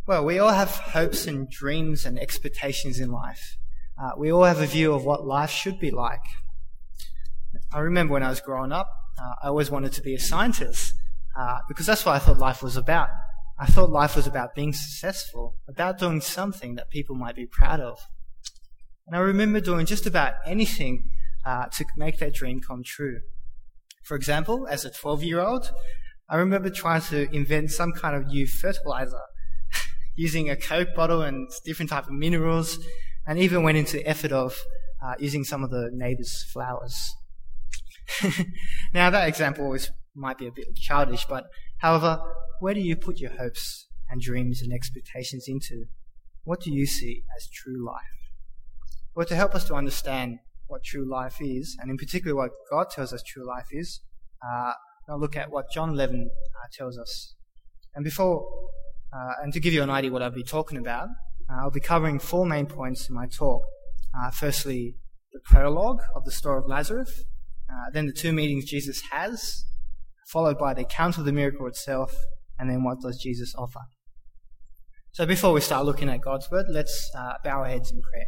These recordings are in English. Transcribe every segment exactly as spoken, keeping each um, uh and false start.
Well, we all have hopes and dreams and expectations in life. Uh, we all have a view of what life should be like. I remember when I was growing up, uh, I always wanted to be a scientist uh, because that's what I thought life was about. I thought life was about being successful, about doing something that people might be proud of. And I remember doing just about anything uh, to make that dream come true. For example, as a twelve-year-old, I remember trying to invent some kind of new fertilizer using a Coke bottle and different type of minerals, and even went into the effort of uh, using some of the neighbours' flowers. Now, that example is, might be a bit childish, but however, where do you put your hopes and dreams and expectations into? What do you see as true life? Well, to help us to understand what true life is, and in particular what God tells us true life is, uh, I'll look at what John eleven uh, tells us. And before, uh, and to give you an idea what I'll be talking about, uh, I'll be covering four main points in my talk. Uh, firstly, the prologue of the story of Lazarus, uh, then the two meetings Jesus has, followed by the account of the miracle itself, and then what does Jesus offer. So before we start looking at God's word, let's uh, bow our heads in prayer.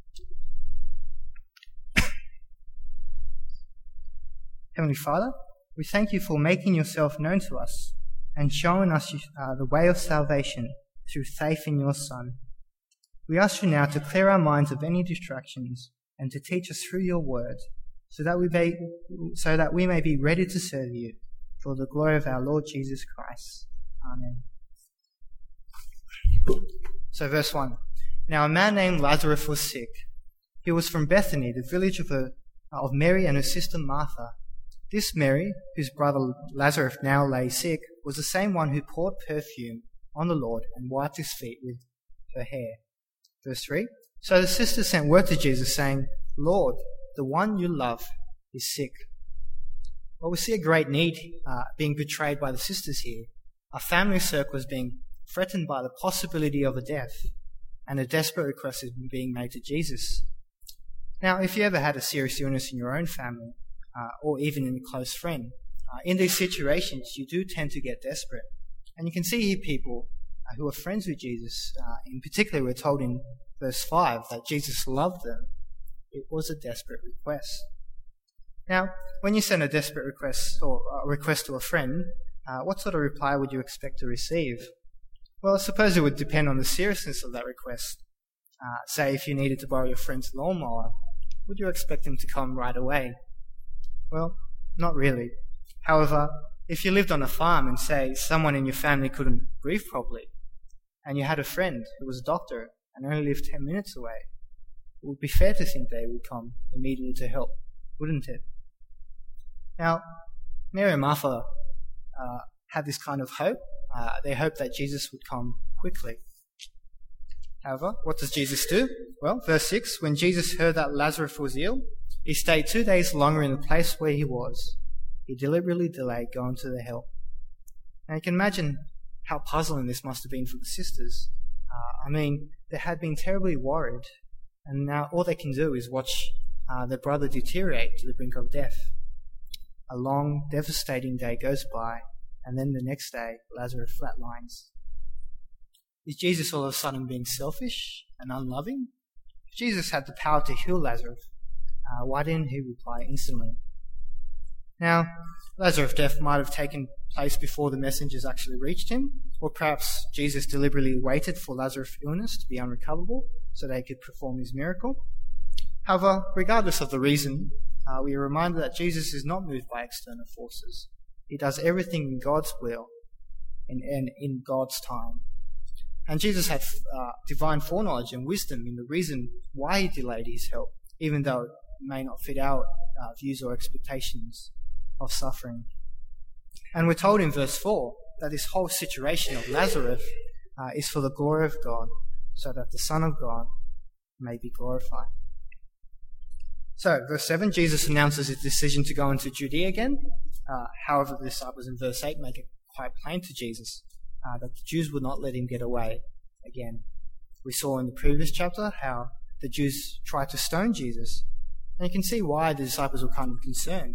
Heavenly Father, we thank you for making yourself known to us and showing us uh, the way of salvation through faith in your Son. We ask you now to clear our minds of any distractions and to teach us through your word so that we may, so that we may be ready to serve you for the glory of our Lord Jesus Christ. Amen. So verse one. Now a man named Lazarus was sick. He was from Bethany, the village of, a, of Mary and her sister Martha. This Mary, whose brother Lazarus now lay sick, was the same one who poured perfume on the Lord and wiped his feet with her hair. Verse three. So the sisters sent word to Jesus saying, Lord, the one you love is sick. Well, we see a great need uh, being betrayed by the sisters here. A family circle is being threatened by the possibility of a death, and a desperate request is being made to Jesus. Now, if you ever had a serious illness in your own family, uh, or even in a close friend, uh, in these situations you do tend to get desperate. And you can see here people uh, who are friends with Jesus. Uh, in particular, we're told in verse five that Jesus loved them. It was a desperate request. Now, when you send a desperate request or a request to a friend, uh, what sort of reply would you expect to receive? Well, I suppose it would depend on the seriousness of that request. Uh, say if you needed to borrow your friend's lawnmower, would you expect him to come right away? Well, not really. However, if you lived on a farm and say someone in your family couldn't breathe properly, and you had a friend who was a doctor and only lived ten minutes away, it would be fair to think they would come immediately to help, wouldn't it? Now, Mary and Martha uh, had this kind of hope. Uh, they hoped that Jesus would come quickly. However, what does Jesus do? Well, verse six, when Jesus heard that Lazarus was ill, he stayed two days longer in the place where he was. He deliberately delayed going to the help. Now you can imagine how puzzling this must have been for the sisters. Uh, I mean, they had been terribly worried, and now all they can do is watch uh, their brother deteriorate to the brink of death. A long, devastating day goes by, and then the next day, Lazarus flatlines. Is Jesus all of a sudden being selfish and unloving? If Jesus had the power to heal Lazarus, uh, why didn't he reply instantly? Now, Lazarus' death might have taken place before the messengers actually reached him, or perhaps Jesus deliberately waited for Lazarus' illness to be unrecoverable so they could perform his miracle. However, regardless of the reason, uh, we are reminded that Jesus is not moved by external forces. He does everything in God's will and, and in God's time. And Jesus had uh, divine foreknowledge and wisdom in the reason why he delayed his help, even though it may not fit our uh, views or expectations of suffering. And we're told in verse four that this whole situation of Lazarus uh, is for the glory of God, so that the Son of God may be glorified. So, verse seven, Jesus announces his decision to go into Judea again. Uh, however, the disciples in verse eight make it quite plain to Jesus uh, that the Jews would not let him get away again. We saw in the previous chapter how the Jews tried to stone Jesus, and you can see why the disciples were kind of concerned.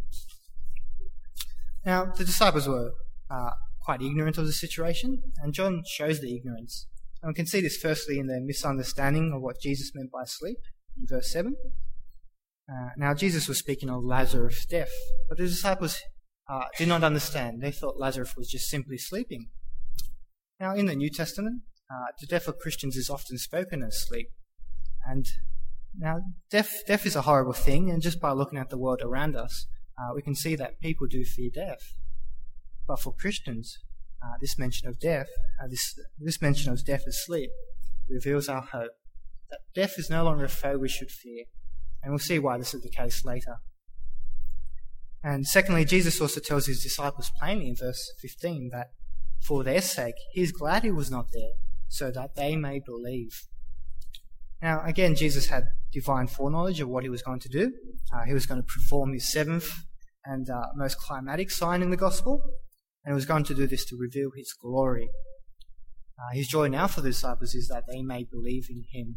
Now, the disciples were uh, quite ignorant of the situation, and John shows the ignorance And we can see this firstly in their misunderstanding of what Jesus meant by sleep in verse seven. Uh, now, Jesus was speaking of Lazarus' death, but the disciples uh, did not understand. They thought Lazarus was just simply sleeping. Now, in the New Testament, uh, the death of Christians is often spoken as sleep. And now, death, death is a horrible thing, and just by looking at the world around us, uh, we can see that people do fear death. But for Christians, uh, this mention of death, uh, this, this mention of death as sleep, reveals our hope that death is no longer a foe we should fear. And we'll see why this is the case later. And secondly, Jesus also tells his disciples plainly in verse fifteen that for their sake, he is glad he was not there, so that they may believe. Now, again, Jesus had divine foreknowledge of what he was going to do. Uh, he was going to perform his seventh and uh, most climatic sign in the gospel, and he was going to do this to reveal his glory. Uh, his joy now for the disciples is that they may believe in him.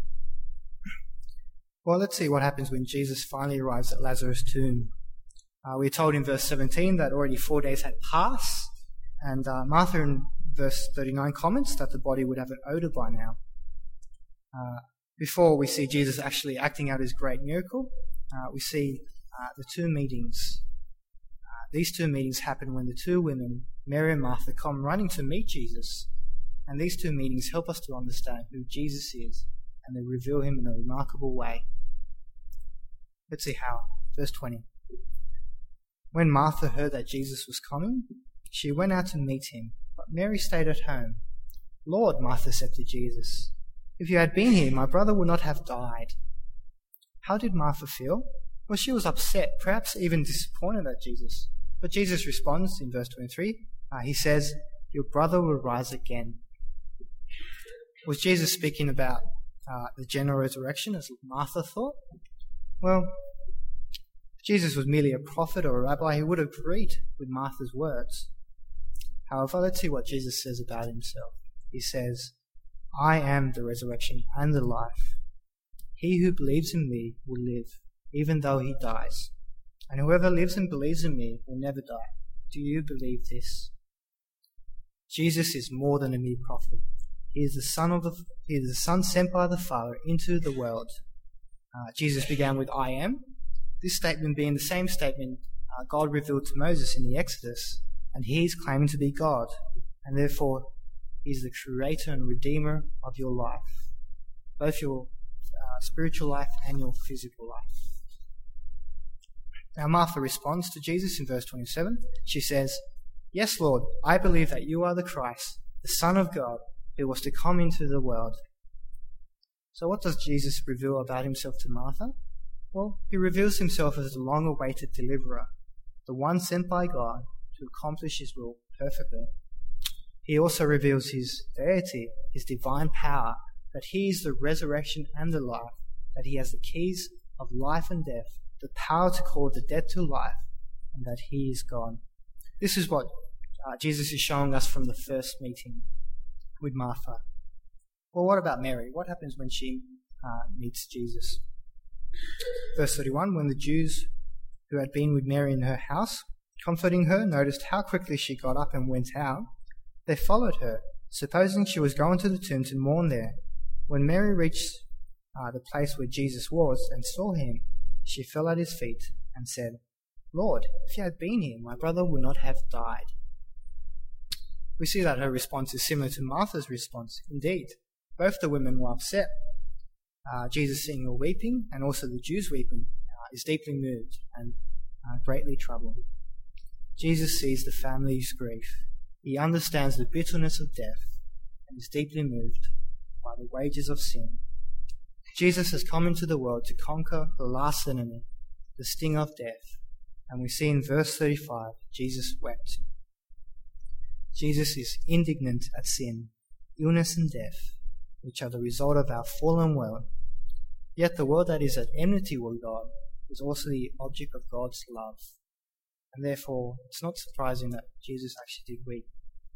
Well, let's see what happens when Jesus finally arrives at Lazarus' tomb. Uh, we're told in verse seventeen that already four days had passed, and uh, Martha in verse thirty-nine comments that the body would have an odour by now. Uh, before we see Jesus actually acting out his great miracle, uh, we see uh, the two meetings. Uh, these two meetings happen when the two women, Mary and Martha, come running to meet Jesus. And these two meetings help us to understand who Jesus is, and they reveal him in a remarkable way. Let's see how. Verse twenty. When Martha heard that Jesus was coming, she went out to meet him, but Mary stayed at home. Lord, Martha said to Jesus, if you had been here, my brother would not have died. How did Martha feel? Well, she was upset, perhaps even disappointed at Jesus. But Jesus responds in verse twenty-three. Uh, he says, your brother will rise again. Was Jesus speaking about uh, the general resurrection as Martha thought? Well, if Jesus was merely a prophet or a rabbi, he would have agreed with Martha's words. However, let's see what Jesus says about himself. He says, I am the resurrection and the life. He who believes in me will live, even though he dies. And whoever lives and believes in me will never die. Do you believe this? Jesus is more than a mere prophet. He is the son of the, he is the son sent by the Father into the world. Uh, Jesus began with I am, this statement being the same statement uh, God revealed to Moses in the Exodus, and he is claiming to be God, and therefore he is the creator and redeemer of your life, both your uh, spiritual life and your physical life. Now Martha responds to Jesus in verse twenty-seven. She says, yes, Lord, I believe that you are the Christ, the Son of God, who was to come into the world. So what does Jesus reveal about himself to Martha? Well, he reveals himself as the long-awaited deliverer, the one sent by God to accomplish his will perfectly. He also reveals his deity, his divine power, that he is the resurrection and the life, that he has the keys of life and death, the power to call the dead to life, and that he is God. This is what uh, Jesus is showing us from the first meeting with Martha. Well, what about Mary? What happens when she uh, meets Jesus? Verse thirty-one, when the Jews who had been with Mary in her house, comforting her, noticed how quickly she got up and went out, they followed her, supposing she was going to the tomb to mourn there. When Mary reached uh, the place where Jesus was and saw him, she fell at his feet and said, Lord, if you had been here, my brother would not have died. We see that her response is similar to Martha's response. Indeed, both the women were upset. Uh, Jesus, seeing her weeping, and also the Jews weeping, uh, is deeply moved and uh, greatly troubled. Jesus sees the family's grief. He understands the bitterness of death and is deeply moved by the wages of sin. Jesus has come into the world to conquer the last enemy, the sting of death. And we see in verse thirty-five, Jesus wept. Jesus is indignant at sin, illness and death, which are the result of our fallen world. Yet the world that is at enmity with God is also the object of God's love. And therefore, it's not surprising that Jesus actually did weep.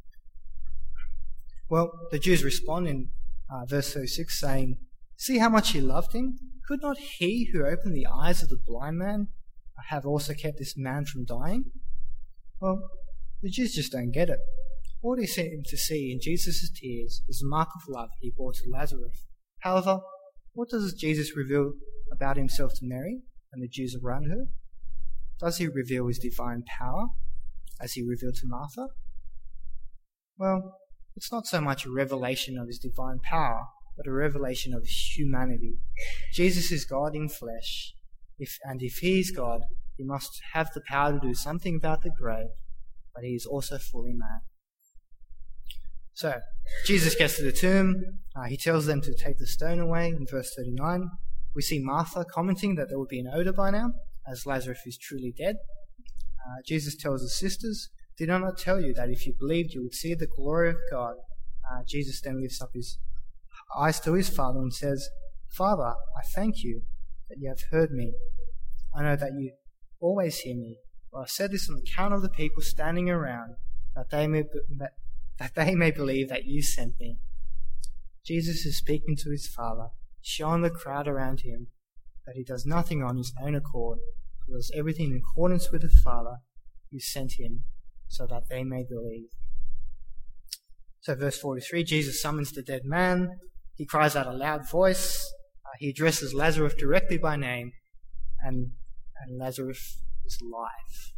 Well, the Jews respond in uh, verse thirty-six saying, see how much he loved him? Could not he who opened the eyes of the blind man have also kept this man from dying? Well, the Jews just don't get it. All he seemed to see in Jesus' tears was the mark of love he bore to Lazarus. However, what does Jesus reveal about himself to Mary and the Jews around her? Does he reveal his divine power, as he revealed to Martha? Well, it's not so much a revelation of his divine power, but a revelation of his humanity. Jesus is God in flesh, if, and if he is God, he must have the power to do something about the grave, but he is also fully man. So, Jesus gets to the tomb. Uh, he tells them to take the stone away in verse thirty-nine. We see Martha commenting that there would be an odor by now, as Lazarus is truly dead. Uh, Jesus tells his sisters, "Did I not tell you that if you believed you would see the glory of God?" Uh, Jesus then lifts up his eyes to his Father and says, "Father, I thank you that you have heard me. I know that you always hear me, but I said this on account of the people standing around, that they may that, that they may believe that you sent me." Jesus is speaking to his Father, showing the crowd around him that he does nothing on his own accord, but does everything in accordance with the Father who sent him, so that they may believe. So verse forty-three, Jesus summons the dead man. He cries out a loud voice. Uh, he addresses Lazarus directly by name, and, and Lazarus is alive.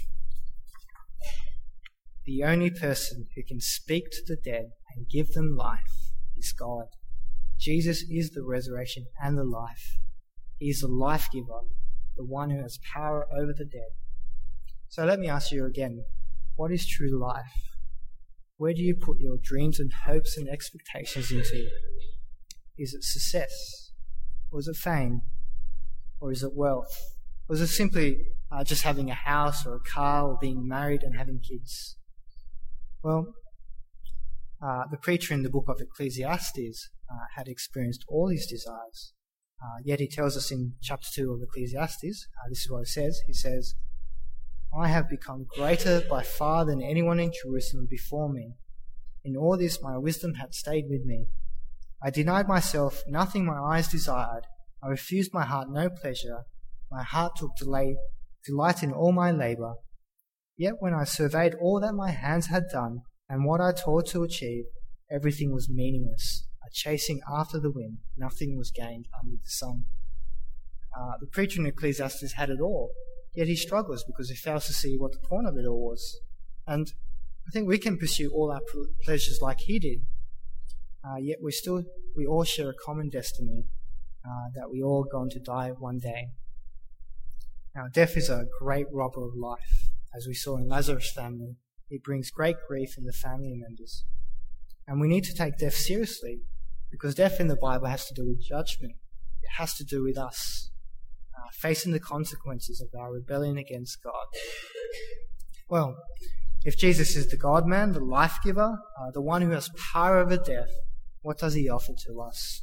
The only person who can speak to the dead and give them life is God. Jesus is the resurrection and the life. He is the life giver, the one who has power over the dead. So let me ask you again, what is true life? Where do you put your dreams and hopes and expectations into? Is it success? Or is it fame? Or is it wealth? Or is it simply uh, just having a house or a car or being married and having kids? Well, uh, the preacher in the book of Ecclesiastes uh, had experienced all his desires. Uh, yet he tells us in chapter two of Ecclesiastes, uh, this is what he says. He says, "I have become greater by far than anyone in Jerusalem before me. In all this my wisdom had stayed with me. I denied myself nothing my eyes desired. I refused my heart no pleasure. My heart took delay, delight in all my labour. Yet when I surveyed all that my hands had done, and what I toiled to achieve, everything was meaningless, a chasing after the wind. Nothing was gained under the sun." Uh, the preacher in Ecclesiastes had it all, yet he struggles because he fails to see what the point of it all was. And I think we can pursue all our pleasures like he did, uh, yet we still we all share a common destiny, uh, that we all going to die one day. Now, death is a great robber of life. As we saw in Lazarus' family, it brings great grief in the family members. And we need to take death seriously, because death in the Bible has to do with judgment. It has to do with us uh, facing the consequences of our rebellion against God. Well, if Jesus is the God-man, the life-giver, uh, the one who has power over death, what does he offer to us?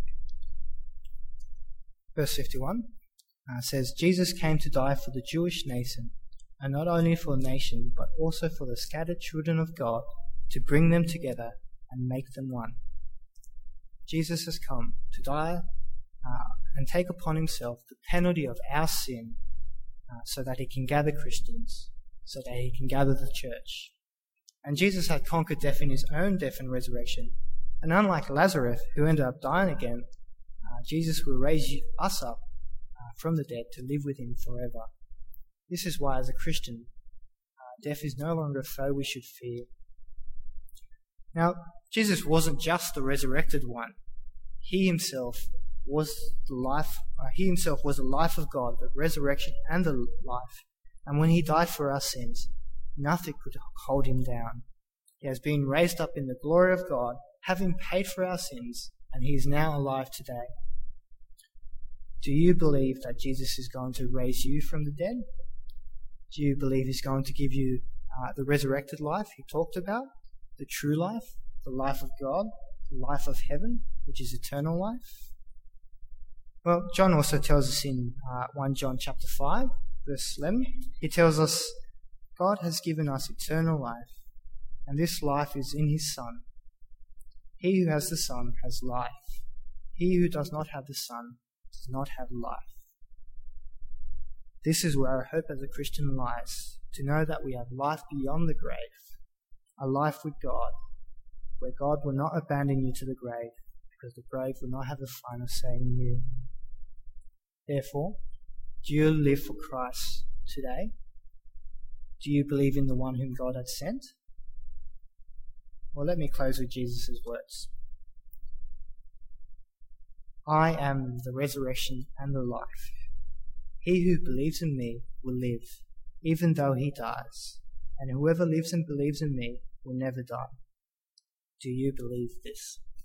Verse fifty-one uh, says, "Jesus came to die for the Jewish nation, and not only for the nation, but also for the scattered children of God, to bring them together and make them one." Jesus has come to die uh, and take upon himself the penalty of our sin, uh, so that he can gather Christians, so that he can gather the church. And Jesus had conquered death in his own death and resurrection. And unlike Lazarus, who ended up dying again, uh, Jesus will raise us up uh, from the dead to live with him forever. This is why, as a Christian, uh, death is no longer a foe we should fear. Now, Jesus wasn't just the resurrected one. He himself was the life. Uh, he himself was the life of God, the resurrection and the life. And when he died for our sins, nothing could hold him down. He has been raised up in the glory of God, having paid for our sins, and he is now alive today. Do you believe that Jesus is going to raise you from the dead? Do you believe he's going to give you uh, the resurrected life he talked about, the true life, the life of God, the life of heaven, which is eternal life? Well, John also tells us in uh, First John chapter five, verse eleven, he tells us, "God has given us eternal life, and this life is in his Son. He who has the Son has life. He who does not have the Son does not have life." This is where our hope as a Christian lies, to know that we have life beyond the grave. a life with God, where God will not abandon you to the grave, because the grave will not have the final say in you. Therefore, do you live for Christ today? Do you believe in the one whom God has sent? Well, let me close with Jesus' words. I am the resurrection and the life. He who believes in me will live, even though he dies, and whoever lives and believes in me will never die. Do you believe this?